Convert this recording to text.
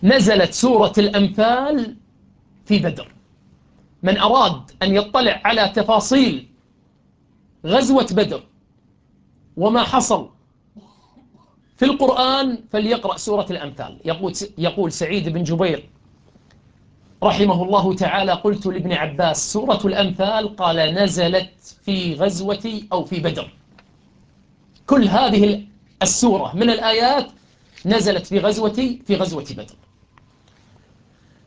نزلت سورة الأنفال في بدر. من أراد أن يطلع على تفاصيل غزوة بدر وما حصل في القرآن فليقرأ سورة الأنفال. يقول سعيد بن جبير رحمه الله تعالى: قلت لابن عباس: سورة الأنفال؟ قال: نزلت في غزوة أو في بدر. كل هذه السورة من الآيات نزلت في غزوة بدر.